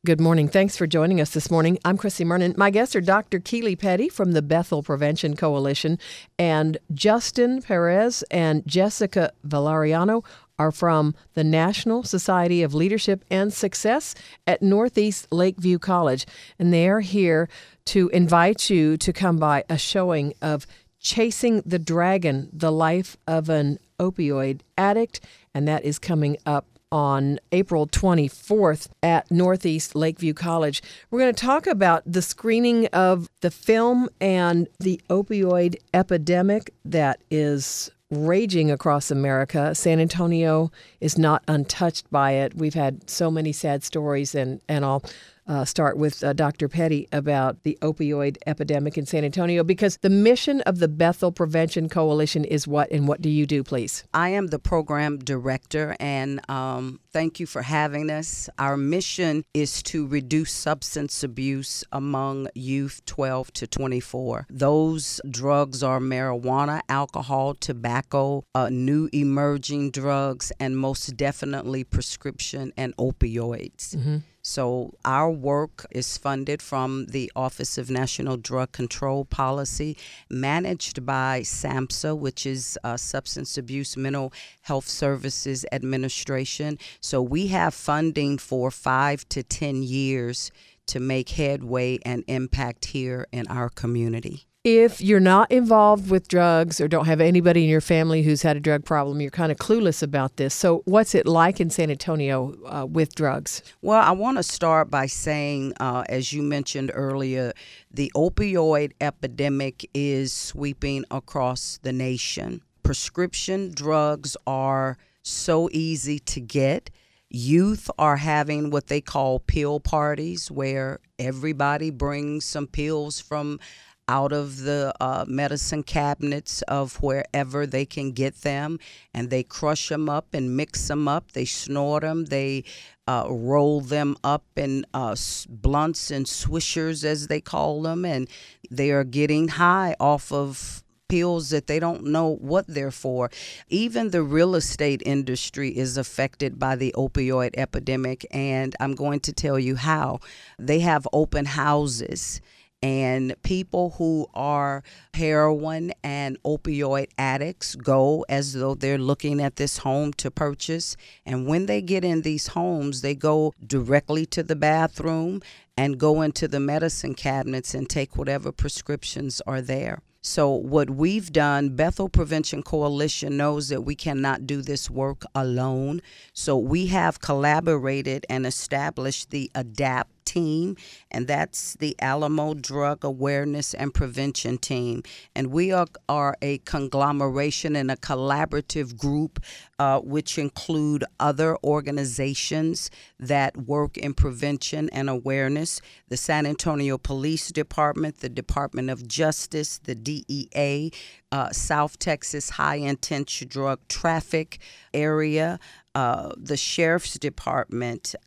Good morning. Thanks for joining us this morning. I'm Chrissy Mernon. My guests are Dr. Keely Petty from the Bethel Prevention Coalition, and Justin Perez and Jessica Valeriano are from the National Society of Leadership and Success at Northeast Lakeview College. And they are here to invite you to come by a showing of Chasing the Dragon, the life of an opioid addict. And that is coming up on April 24th at Northeast Lakeview College. We're going to talk about the screening of the film and the opioid epidemic that is raging across America. San Antonio is not untouched by it. We've had so many sad stories, and I'll start with Dr. Petty about the opioid epidemic in San Antonio, because the mission of the Bethel Prevention Coalition is what, and what do you do, please? I am the program director, and thank you for having us. Our mission is to reduce substance abuse among youth 12 to 24. Those drugs are marijuana, alcohol, tobacco, new emerging drugs, and most definitely prescription and opioids. Mm-hmm. So our work is funded from the Office of National Drug Control Policy, managed by SAMHSA, which is Substance Abuse Mental Health Services Administration. So we have funding for 5 to 10 years to make headway and impact here in our community. If you're not involved with drugs or don't have anybody in your family who's had a drug problem, you're kind of clueless about this. So what's it like in San Antonio with drugs? Well, I want to start by saying, as you mentioned earlier, the opioid epidemic is sweeping across the nation. Prescription drugs are so easy to get. Youth are having what they call pill parties, where everybody brings some pills from out of the medicine cabinets of wherever they can get them, and they crush them up and mix them up. They snort them. They roll them up in blunts and swishers, as they call them, and they are getting high off of pills that they don't know what they're for. Even the real estate industry is affected by the opioid epidemic, and I'm going to tell you how. They have open houses, and people who are heroin and opioid addicts go as though they're looking at this home to purchase. And when they get in these homes, they go directly to the bathroom and go into the medicine cabinets and take whatever prescriptions are there. So what we've done, Bethel Prevention Coalition knows that we cannot do this work alone. So we have collaborated and established the ADAPT team, and that's the Alamo Drug Awareness and Prevention Team. And we are a conglomeration and a collaborative group which include other organizations that work in prevention and awareness: the San Antonio Police Department, the Department of Justice, the DEA, South Texas High Intense Drug Traffic Area, the Sheriff's Department,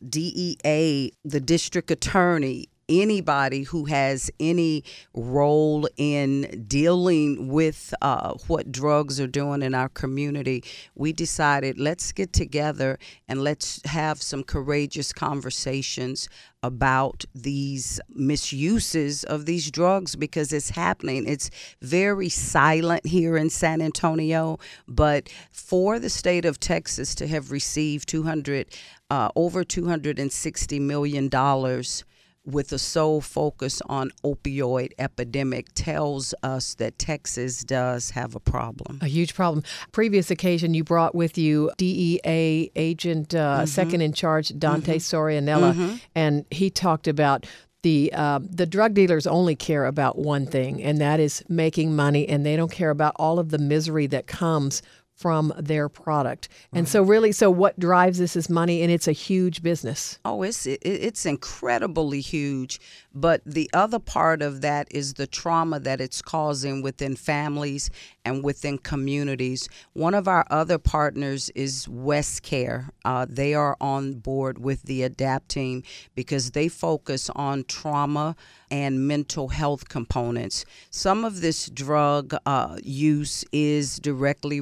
DEA, the District Attorney, anybody who has any role in dealing with what drugs are doing in our community. We decided, let's get together and let's have some courageous conversations about these misuses of these drugs, because it's happening. It's very silent here in San Antonio, but for the state of Texas to have received over $260 million with a sole focus on opioid epidemic tells us that Texas does have a problem. A huge problem. Previous occasion, you brought with you DEA agent, second in charge, Dante Sorianella, and he talked about the drug dealers only care about one thing, and that is making money, and they don't care about all of the misery that comes from their product. And so what drives this is money, and it's a huge business. Oh, it's incredibly huge. But the other part of that is the trauma that it's causing within families and within communities. One of our other partners is WestCare. They are on board with the ADAPT team because they focus on trauma and mental health components. Some of this drug use is directly related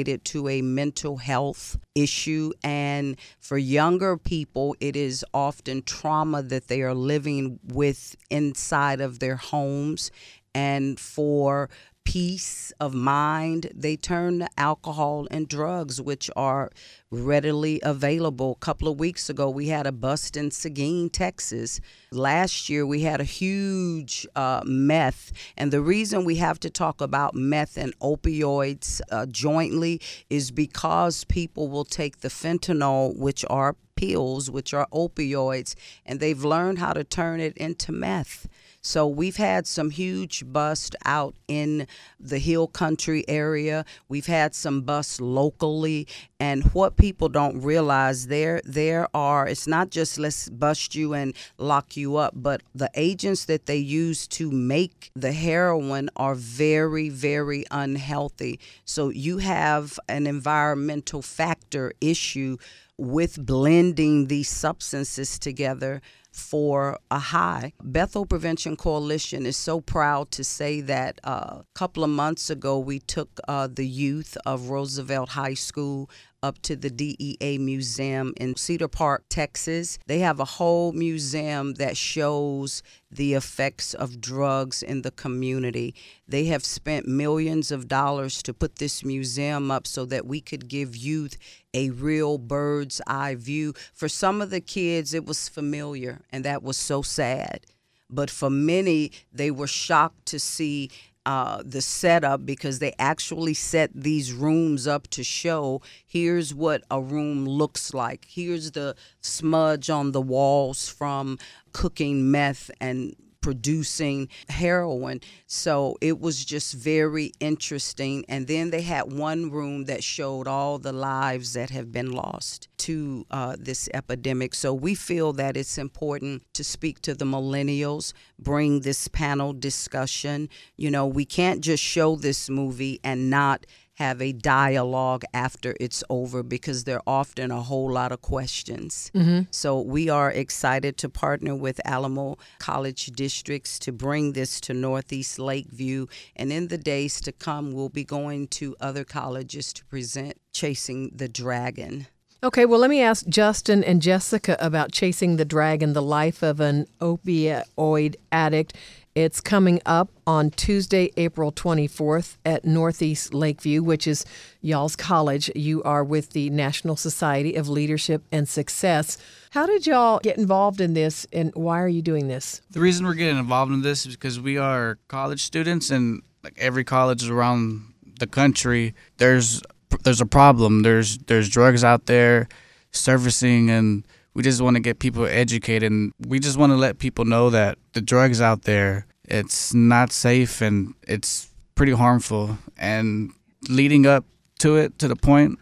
related to a mental health issue. And for younger people, it is often trauma that they are living with inside of their homes. And for peace of mind, they turn to alcohol and drugs, which are readily available. A couple of weeks ago, we had a bust in Seguin, Texas. Last year, we had a huge meth. And the reason we have to talk about meth and opioids jointly is because people will take the fentanyl, which are pills, which are opioids, and they've learned how to turn it into meth. So we've had some huge busts out in the Hill Country area. We've had some busts locally. And what people don't realize, there are, it's not just let's bust you and lock you up, but the agents that they use to make the heroin are very, very unhealthy. So you have an environmental factor issue with blending these substances together for a high. Bethel Prevention Coalition is so proud to say that a couple of months ago we took the youth of Roosevelt High School up to the DEA Museum in Cedar Park, Texas. They have a whole museum that shows the effects of drugs in the community. They have spent millions of dollars to put this museum up so that we could give youth a real bird's eye view. For some of the kids, it was familiar, and that was so sad. But for many, they were shocked to see the setup, because they actually set these rooms up to show here's what a room looks like. Here's the smudge on the walls from cooking meth and producing heroin. So it was just very interesting. And then they had one room that showed all the lives that have been lost to this epidemic. So we feel that it's important to speak to the millennials, bring this panel discussion. You know, we can't just show this movie and not have a dialogue after it's over, because there are often a whole lot of questions. Mm-hmm. So we are excited to partner with Alamo College Districts to bring this to Northeast Lakeview. And in the days to come, we'll be going to other colleges to present Chasing the Dragon. Okay, well, let me ask Justin and Jessica about Chasing the Dragon, the life of an opioid addict. It's coming up on Tuesday, April 24th at Northeast Lakeview, which is y'all's college. You are with the National Society of Leadership and Success. How did y'all get involved in this, and why are you doing this? The reason we're getting involved in this is because we are college students, and like every college around the country, there's a problem. There's drugs out there surfacing, and we just want to get people educated, and we just want to let people know that the drugs out there, it's not safe and it's pretty harmful. And leading up to it, to the point,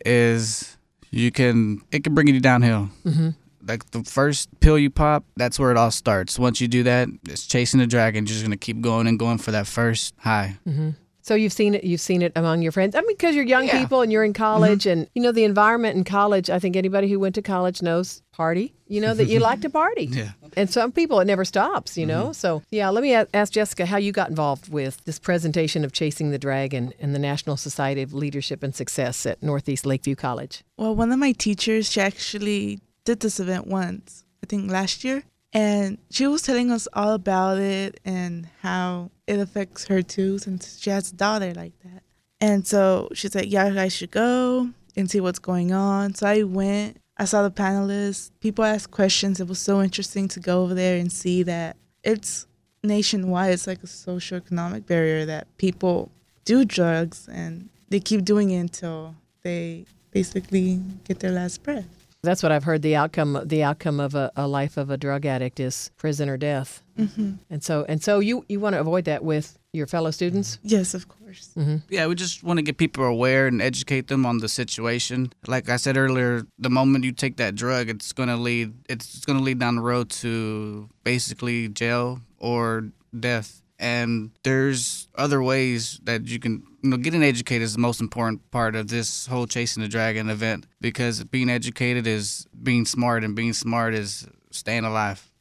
is it can bring you downhill. Mm-hmm. Like the first pill you pop, that's where it all starts. Once you do that, it's chasing the dragon. You're just going to keep going and going for that first high. Mm-hmm. So you've seen it among your friends. I mean, because you're young people and you're in college, mm-hmm. and, you know, the environment in college, I think anybody who went to college knows party, you know, that you like to party. Yeah. And some people, it never stops, you know. Mm-hmm. So, yeah, let me ask Jessica how you got involved with this presentation of Chasing the Dragon and the National Society of Leadership and Success at Northeast Lakeview College. Well, one of my teachers, she actually did this event once, I think last year. And she was telling us all about it and how it affects her too, since she has a daughter like that. And so she said, yeah, I should go and see what's going on. So I went. I saw the panelists. People asked questions. It was so interesting to go over there and see that it's nationwide. It's like a socioeconomic barrier that people do drugs and they keep doing it until they basically get their last breath. That's what I've heard. The outcome of a life of a drug addict is prison or death. Mm-hmm. And so you want to avoid that with your fellow students? Yes, of course. Mm-hmm. Yeah, we just want to get people aware and educate them on the situation. Like I said earlier, the moment you take that drug, it's going to lead down the road to basically jail or death. And there's other ways that you can, getting educated is the most important part of this whole Chasing the Dragon event, because being educated is being smart, and being smart is staying alive.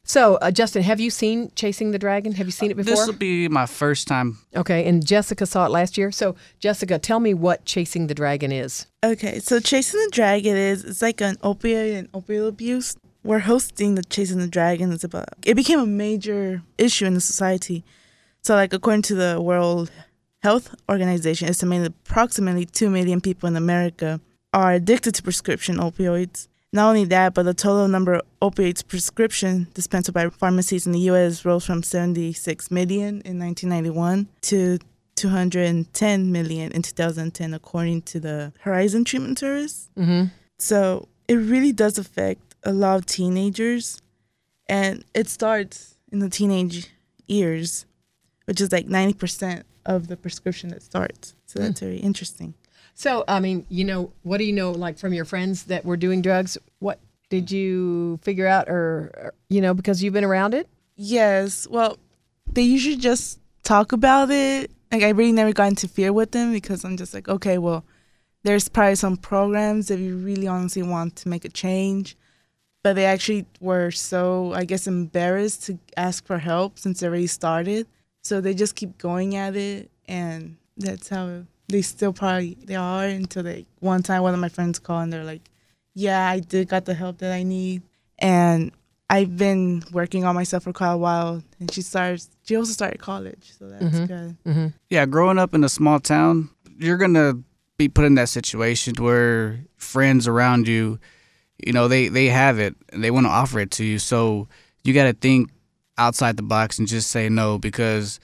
So, Justin, have you seen Chasing the Dragon? Have you seen it before? This will be my first time. Okay, and Jessica saw it last year. So, Jessica, tell me what Chasing the Dragon is. Okay, so Chasing the Dragon it's like an opioid and opioid abuse. We're hosting the Chasing the Dragon. It became a major issue in the society. So, like, according to the World Health Organization, estimated approximately 2 million people in America are addicted to prescription opioids. Not only that, but the total number of opioids prescription dispensed by pharmacies in the U.S. rose from 76 million in 1991 to 210 million in 2010, according to the Horizon Treatment Service. Mm-hmm. So it really does affect a lot of teenagers, and it starts in the teenage years, which is like 90% of the prescription that starts. So that's very interesting. So, I mean, what do you know, like, from your friends that were doing drugs? What did you figure out or because you've been around it? Yes. Well, they usually just talk about it. Like, I really never got interfere with them because I'm just like, okay, well, there's probably some programs if you really honestly want to make a change. But they actually were so, I guess, embarrassed to ask for help since they already started. So they just keep going at it, and that's how they are until one time one of my friends called and they're like, yeah, I did got the help that I need. And I've been working on myself for quite a while, and she also started college, so that's good. Mm-hmm. Yeah, growing up in a small town, you're going to be put in that situation where friends around you, they have it and they want to offer it to you. So you got to think outside the box and just say no, because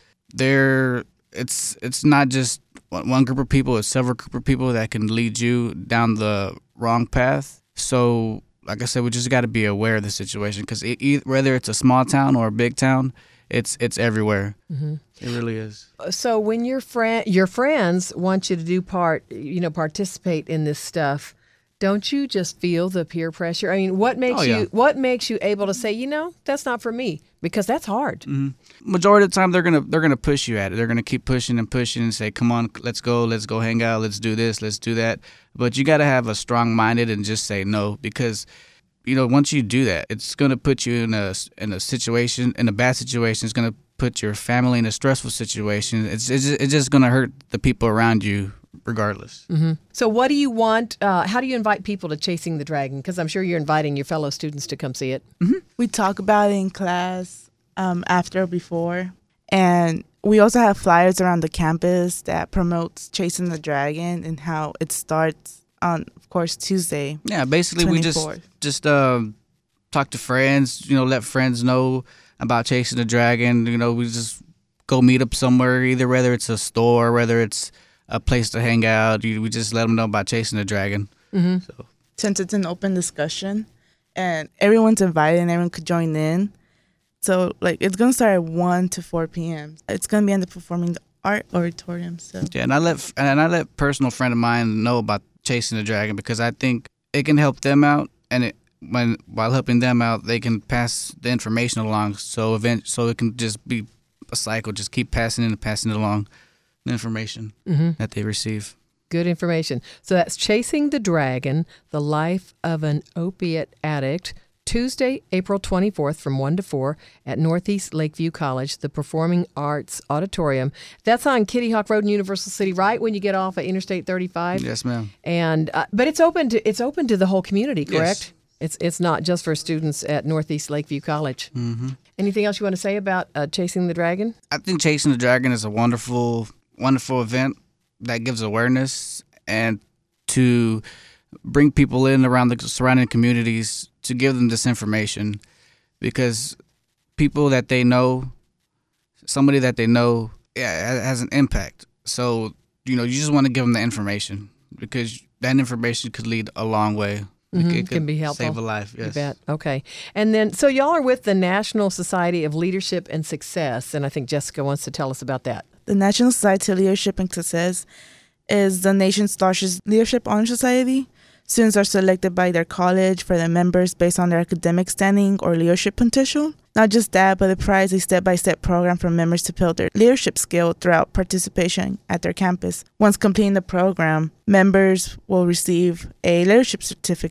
it's not just one group of people, it's several group of people that can lead you down the wrong path. So, like I said, we just got to be aware of the situation, because whether it's a small town or a big town, it's everywhere. Mm-hmm. It really is. So when your friends want you to do participate in this stuff, don't you just feel the peer pressure? I mean, what makes you able to say, that's not for me? Because that's hard. Mm-hmm. Majority of the time, they're gonna push you at it. They're gonna keep pushing and say, "Come on, let's go hang out, let's do this, let's do that." But you got to have a strong-minded and just say no, because once you do that, it's gonna put you in a situation, in a bad situation. It's gonna put your family in a stressful situation. It's just gonna hurt the people around you, regardless. Mm-hmm. So what do you want? How do you invite people to Chasing the Dragon? Because I'm sure you're inviting your fellow students to come see it. Mm-hmm. We talk about it in class, after or before. And we also have flyers around the campus that promotes Chasing the Dragon and how it starts on, of course, Tuesday. Yeah, basically 24th. we just talk to friends, let friends know about Chasing the Dragon. We just go meet up somewhere, whether it's a store, whether it's a place to hang out. We just let them know about Chasing the Dragon. Mm-hmm. So. Since it's an open discussion and everyone's invited and everyone could join in. So, it's going to start at 1 to 4 p.m. It's going to be in the Performing Art Auditorium. So yeah, and I let personal friend of mine know about Chasing the Dragon, because I think it can help them out, and while helping them out, they can pass the information along. So it can just be a cycle, just keep passing it along, the information that they receive. Good information. So that's Chasing the Dragon, The Life of an Opiate Addict, Tuesday, April 24th from 1 to 4 at Northeast Lakeview College, the Performing Arts Auditorium. That's on Kitty Hawk Road in Universal City, right when you get off at Interstate 35. Yes, ma'am. And but it's open to the whole community, correct? Yes. It's not just for students at Northeast Lakeview College. Mm-hmm. Anything else you want to say about Chasing the Dragon? I think Chasing the Dragon is a wonderful, wonderful event that gives awareness and to bring people in around the surrounding communities to give them this information, because people that they know, somebody that they know, has an impact. So, you just want to give them the information, because that information could lead a long way. It can be helpful. Save a life, yes. You bet. Okay. And then, so y'all are with the National Society of Leadership and Success, and I think Jessica wants to tell us about that. The National Society of Leadership and Success is the nation's largest leadership honor society. Students are selected by their college for their members based on their academic standing or leadership potential. Not just that, but the prize is a step-by-step program for members to build their leadership skill throughout participation at their campus. Once completing the program, members will receive a leadership certificate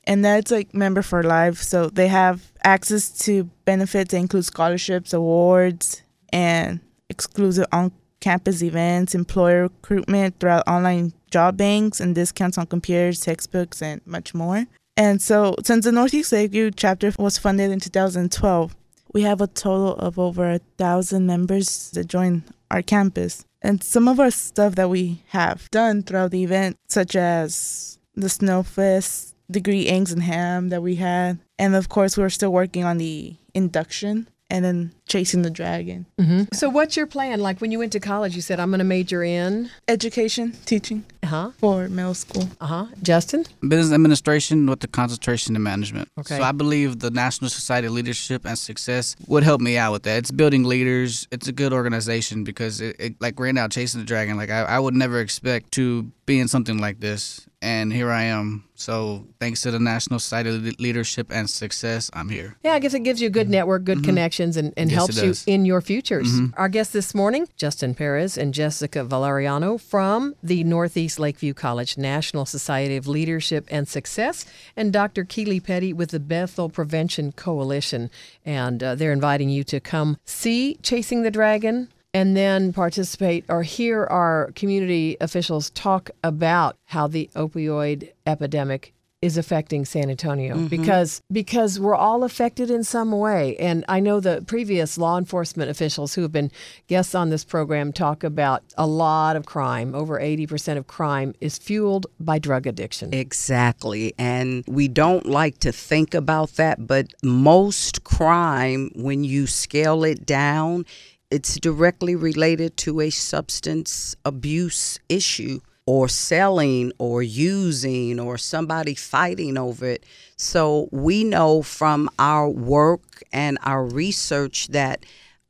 and that's like member for life. So they have access to benefits that include scholarships, awards, and exclusive on-campus events, employer recruitment throughout online job banks, and discounts on computers, textbooks, and much more. And so since the Northeast Lakeview chapter was funded in 2012, we have a total of over 1,000 members that join our campus. And some of our stuff that we have done throughout the event, such as the Snowfest, degree eggs and ham that we had. And of course, we're still working on the induction and then chasing the dragon. Mm-hmm. So what's your plan? Like when you went to college, you said, I'm going to major in? Education, teaching Uh-huh. for middle school. Uh-huh. Justin? Business administration with the concentration in management. Okay. So I believe the National Society of Leadership and Success would help me out with that. It's building leaders. It's a good organization because it like right now, Chasing the Dragon, like I would never expect to be in something like this. And here I am. So thanks to the National Society of Leadership and Success, I'm here. Yeah, I guess it gives you a good network, good connections, and Yes, helps it you does. in your futures. Our guests this morning, Justin Perez and Jessica Valeriano from the Northeast Lakeview College National Society of Leadership and Success, and Dr. Keely Petty with the Bethel Prevention Coalition. And they're inviting you to come see Chasing the Dragon and then participate or hear our community officials talk about how the opioid epidemic is affecting San Antonio because we're all affected in some way. And I know the previous law enforcement officials who have been guests on this program talk about a lot of crime. Over 80% of crime is fueled by drug addiction. Exactly. And we don't like to think about that, but most crime, when you scale it down, it's directly related to a substance abuse issue, or selling or using or somebody fighting over it. So we know from our work and our research that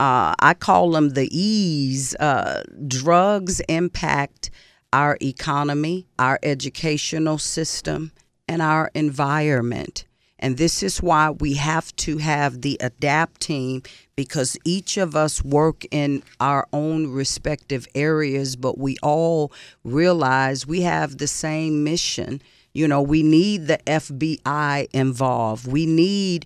I call them the E's. Drugs impact our economy, our educational system, and our environment. And this is why we have to have the ADAPT team, because each of us work in our own respective areas, but we all realize we have the same mission. You know, we need the FBI involved. We need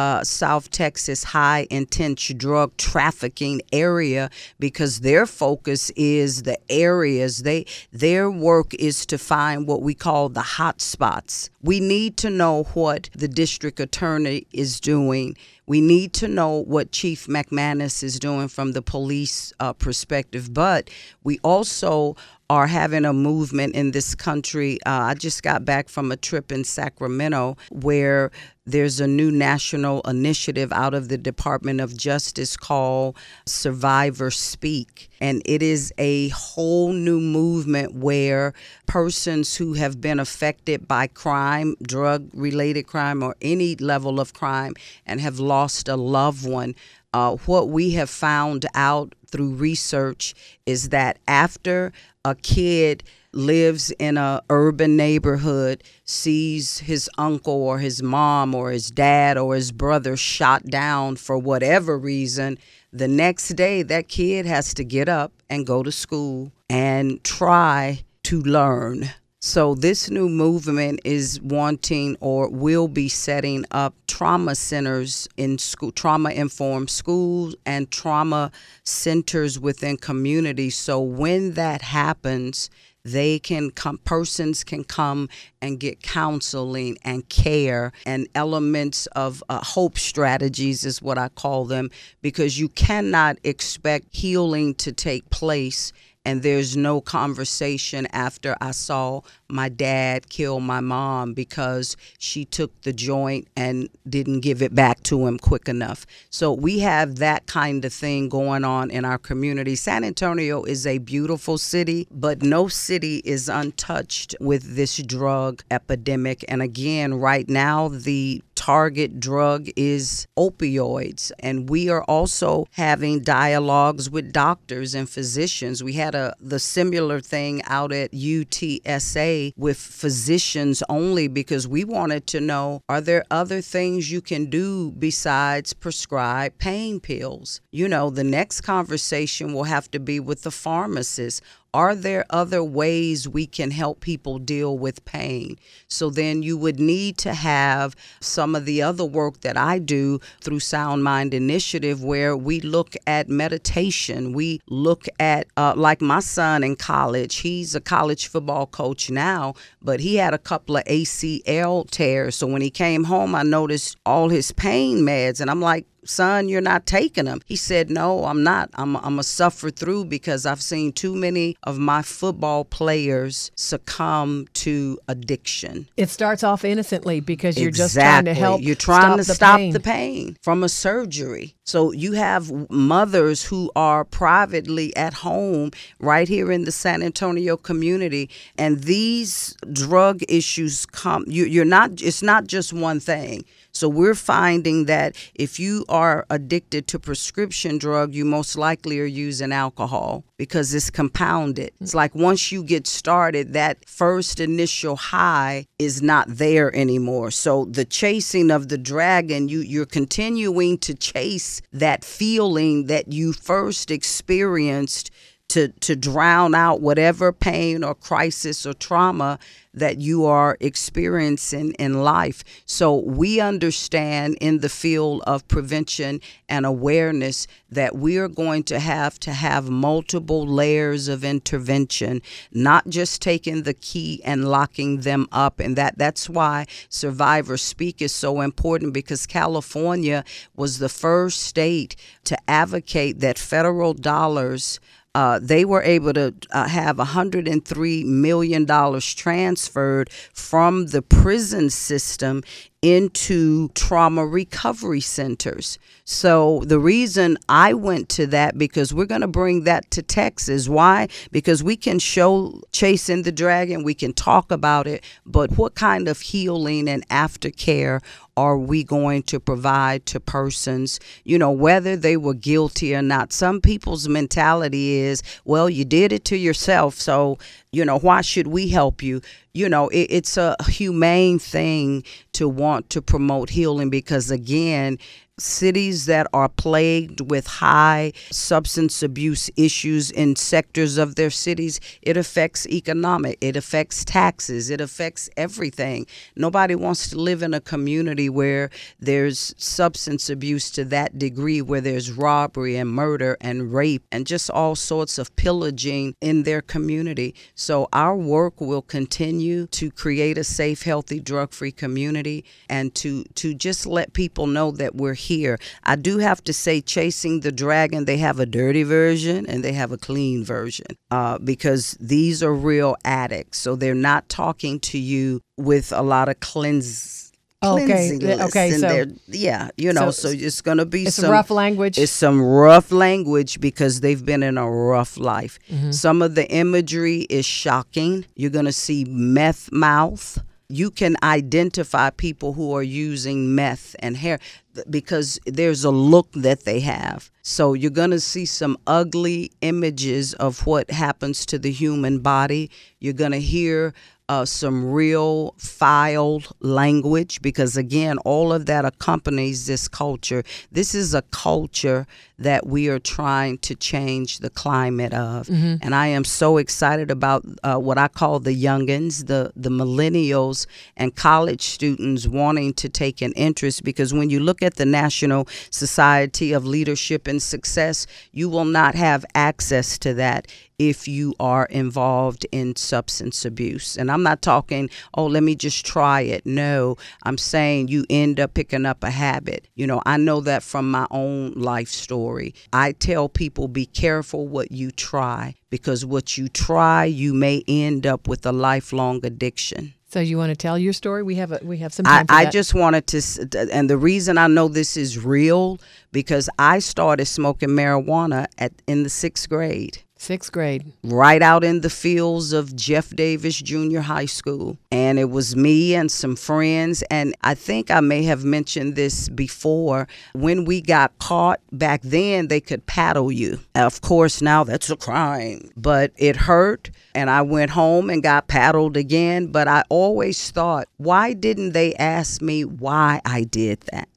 South Texas high intense drug trafficking area, because their focus is the areas. Their work is to find what we call the hot spots. We need to know what the district attorney is doing. We need to know what Chief McManus is doing from the police perspective, but we also are having a movement in this country. I just got back from a trip in Sacramento where there's a new national initiative out of the Department of Justice called Survivor Speak. And it is a whole new movement where persons who have been affected by crime, drug-related crime, or any level of crime, and have lost a loved one, what we have found out through research is that after a kid lives in a urban neighborhood, sees his uncle or his mom or his dad or his brother shot down for whatever reason, the next day that kid has to get up and go to school and try to learn. So this new movement is wanting or will be setting up trauma centers in school, trauma-informed schools and trauma centers within communities. So when that happens, they can come, persons can come and get counseling and care and elements of hope strategies is what I call them, because you cannot expect healing to take place and there's no conversation after I saw my dad kill my mom because she took the joint and didn't give it back to him quick enough. So we have that kind of thing going on in our community. San Antonio is a beautiful city, but no city is untouched with this drug epidemic. And again, right now, the target drug is opioids. And we are also having dialogues with doctors and physicians. We had the similar thing out at UTSA with physicians only, because we wanted to know, are there other things you can do besides prescribe pain pills? You know, the next conversation will have to be with the pharmacist. are there other ways we can help people deal with pain? So then you would need to have some of the other work that I do through Sound Mind Initiative, where we look at meditation. We look at, like my son in college, he's a college football coach now, but he had a couple of ACL tears. So when he came home, I noticed all his pain meds, and I'm like, son, you're not taking them. He said, no, I'm not. I'm a suffer through because I've seen too many of my football players succumb to addiction. It starts off innocently because you're just trying to help. You're trying to stop pain. the pain from a surgery. So you have mothers who are privately at home right here in the San Antonio community, and these drug issues come. You're not. It's not just one thing. So we're finding that if you are addicted to prescription drug, you most likely are using alcohol because it's compounded. It's like once you get started, that first initial high is not there anymore. So the chasing of the dragon, you're continuing to chase that feeling that you first experienced to drown out whatever pain or crisis or trauma that you are experiencing in life. So we understand in the field of prevention and awareness that we are going to have multiple layers of intervention, not just taking the key and locking them up. And that's why Survivor Speak is so important, because California was the first state to advocate that federal dollars, they were able to have $103 million transferred from the prison system into trauma recovery centers. So the reason I went to that, because we're going to bring that to Texas. Why? Because we can show Chasing the Dragon, we can talk about it, but what kind of healing and aftercare are we going to provide to persons, whether they were guilty or not? Some people's mentality is, well, you did it to yourself, so, why should we help you? It's a humane thing to want to promote healing, because, again, cities that are plagued with high substance abuse issues in sectors of their cities, it affects economic, it affects taxes, it affects everything. Nobody wants to live in a community where there's substance abuse to that degree, where there's robbery and murder and rape and just all sorts of pillaging in their community. So our work will continue to create a safe, healthy, drug-free community, and to just let people know that we're here. I do have to say, Chasing the Dragon, they have a dirty version and they have a clean version, because these are real addicts. So they're not talking to you with a lot of cleansiness. Okay, so so it's going to be some rough language. It's some rough language because they've been in a rough life. Mm-hmm. Some of the imagery is shocking. You're going to see meth mouth. You can identify people who are using meth and hair because there's a look that they have. So you're going to see some ugly images of what happens to the human body. You're going to hear some real foul language, because, again, all of that accompanies this culture. This is a culture that we are trying to change the climate of. Mm-hmm. And I am so excited about what I call the youngins, the millennials and college students wanting to take an interest, because when you look at the National Society of Leadership and Success, you will not have access to that if you are involved in substance abuse. And I'm not talking, let me just try it. No, I'm saying you end up picking up a habit. I know that from my own life story. I tell people, be careful what you try, because what you try, you may end up with a lifelong addiction. So you want to tell your story? We have some time for that. I just wanted to, and the reason I know this is real, because I started smoking marijuana in the 6th grade. 6th grade. Right out in the fields of Jeff Davis Junior High School. And it was me and some friends. And I think I may have mentioned this before. When we got caught, back then they could paddle you. Of course, now that's a crime. But it hurt. And I went home and got paddled again. But I always thought, why didn't they ask me why I did that?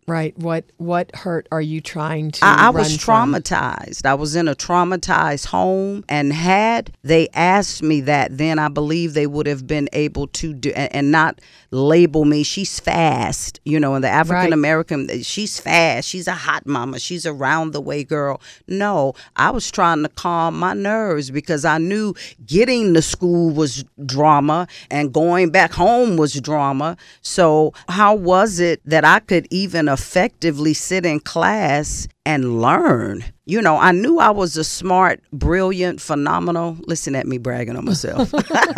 Right. What hurt are you trying to I run was from? traumatized. I was in a traumatized home, and had they asked me that, then I believe they would have been able to do and not label me. She's fast, you know, and the African American, she's fast. She's a hot mama. She's a round the way girl. No, I was trying to calm my nerves because I knew getting to school was drama and going back home was drama. So how was it that I could even effectively sit in class and learn? You know, I knew I was a smart, brilliant, phenomenal. Listen at me bragging on myself.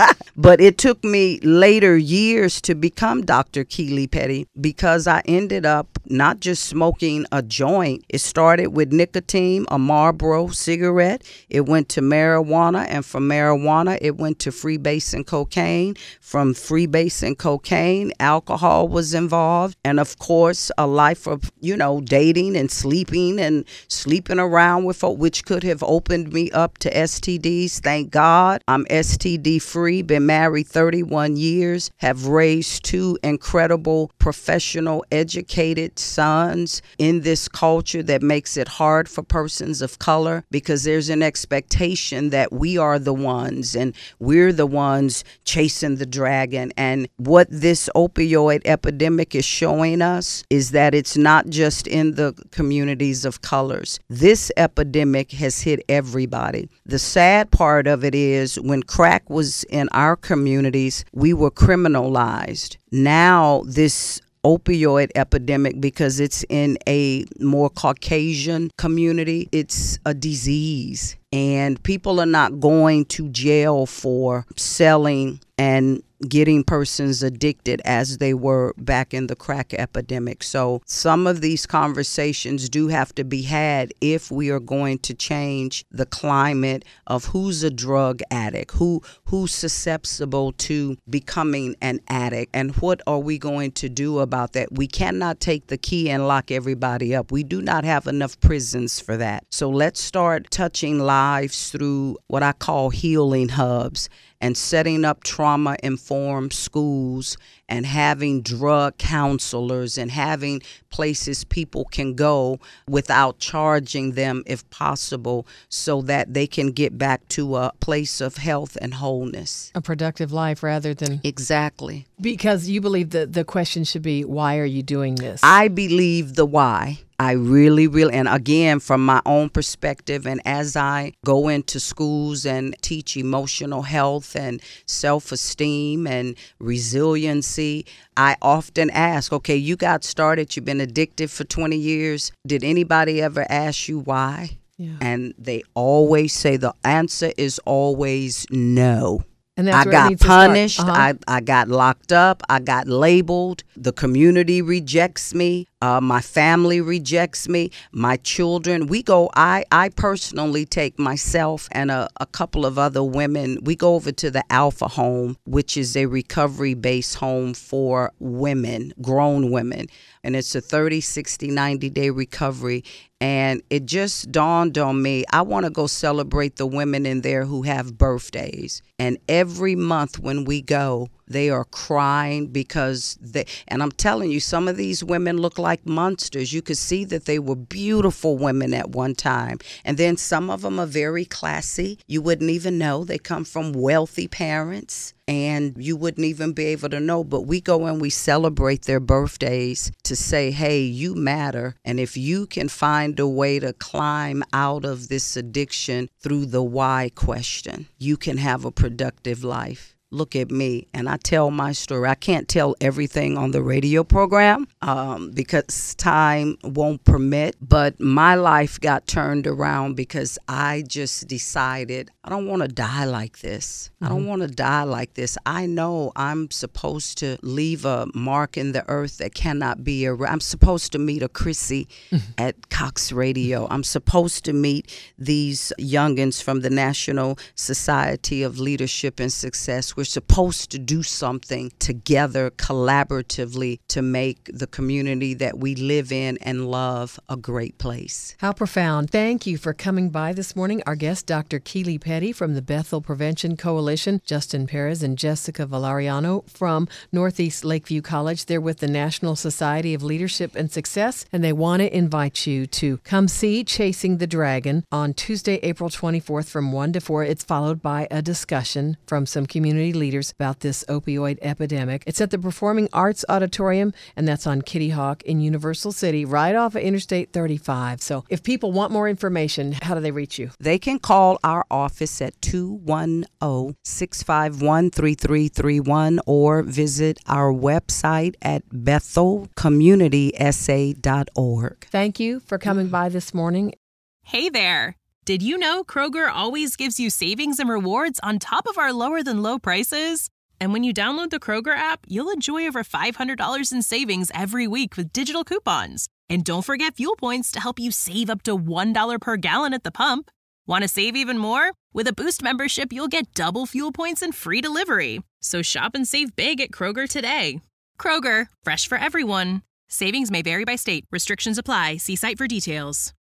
But it took me later years to become Dr. Keely Petty because I ended up not just smoking a joint. It started with nicotine, a Marlboro cigarette. It went to marijuana, and from marijuana, it went to freebase and cocaine. From freebase and cocaine, alcohol was involved. And of course, a life of, you know, dating and sleeping around with folk, which could have opened me up to STDs. Thank God I'm STD free, been married 31 years, have raised 2 incredible professional educated sons in this culture that makes it hard for persons of color because there's an expectation that we are the ones and we're the ones chasing the dragon. And what this opioid epidemic is showing us is that it's not just in the communities of colors. This epidemic has hit everybody. The sad part of it is when crack was in our communities, we were criminalized. Now this opioid epidemic, because it's in a more Caucasian community, it's a disease. And people are not going to jail for selling and getting persons addicted as they were back in the crack epidemic. So some of these conversations do have to be had if we are going to change the climate of who's a drug addict, who's susceptible to becoming an addict, and what are we going to do about that. We cannot take the key and lock everybody up. We do not have enough prisons for that. So let's start touching lives through what I call healing hubs and setting up trauma-informed schools and having drug counselors and having places people can go without charging them if possible so that they can get back to a place of health and wholeness. A productive life rather than... Exactly. Because you believe that the question should be, why are you doing this? I believe the why. I really, and again, from my own perspective, and as I go into schools and teach emotional health and self-esteem and resiliency, I often ask, okay, you got started, you've been addicted for 20 years. Did anybody ever ask you why? Yeah. And they always say the answer is always no. And that's I where it got needs to punished. start. I got locked up. I got labeled. The community rejects me. My family rejects me. My children. I personally take myself and a couple of other women. We go over to the Alpha Home, which is a recovery-based home for women, grown women. And it's a 30, 60, 90-day recovery. And it just dawned on me, I want to go celebrate the women in there who have birthdays. And every month when we go, they are crying because and I'm telling you, some of these women look like monsters. You could see that they were beautiful women at one time. And then some of them are very classy. You wouldn't even know. They come from wealthy parents. And you wouldn't even be able to know. But we go and we celebrate their birthdays to say, hey, you matter. And if you can find a way to climb out of this addiction through the why question, you can have a productive life. Look at me, and I tell my story. I can't tell everything on the radio program because time won't permit, but my life got turned around because I just decided I don't want to die like this. I don't want to die like this. I know I'm supposed to leave a mark in the earth that cannot be erased. I'm supposed to meet a Chrissy at Cox Radio. I'm supposed to meet these youngins from the National Society of Leadership and Success. We're We're supposed to do something together collaboratively to make the community that we live in and love a great place. How profound. Thank you for coming by this morning. Our guest, Dr. Keely Petty from the Bethel Prevention Coalition, Justin Perez and Jessica Valeriano from Northeast Lakeview College. They're with the National Society of Leadership and Success, and they want to invite you to come see Chasing the Dragon on Tuesday, April 24th from 1 to 4. It's followed by a discussion from some community leaders about this opioid epidemic. It's at the Performing Arts Auditorium, and that's on Kitty Hawk in Universal City, right off of Interstate 35. So if people want more information, how do they reach you? They can call our office at 210-651-3331 or visit our website at bethelcommunitysa.org. Thank you for coming by this morning. Hey there! Did you know Kroger always gives you savings and rewards on top of our lower-than-low prices? And when you download the Kroger app, you'll enjoy over $500 in savings every week with digital coupons. And don't forget fuel points to help you save up to $1 per gallon at the pump. Want to save even more? With a Boost membership, you'll get double fuel points and free delivery. So shop and save big at Kroger today. Kroger, fresh for everyone. Savings may vary by state. Restrictions apply. See site for details.